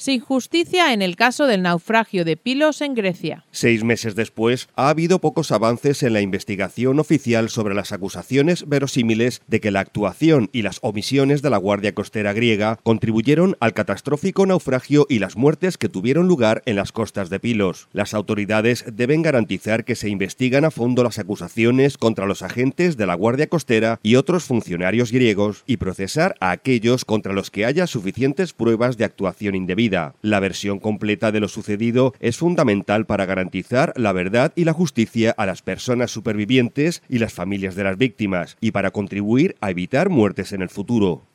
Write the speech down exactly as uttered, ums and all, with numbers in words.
Sin justicia en el caso del naufragio de Pilos en Grecia. Seis meses después, ha habido pocos avances en la investigación oficial sobre las acusaciones verosímiles de que la actuación y las omisiones de la Guardia Costera griega contribuyeron al catastrófico naufragio y las muertes que tuvieron lugar en las costas de Pilos. Las autoridades deben garantizar que se investigan a fondo las acusaciones contra los agentes de la Guardia Costera y otros funcionarios griegos y procesar a aquellos contra los que haya suficientes pruebas de actuación indebida. La versión completa de lo sucedido es fundamental para garantizar la verdad y la justicia a las personas supervivientes y las familias de las víctimas, y para contribuir a evitar muertes en el futuro.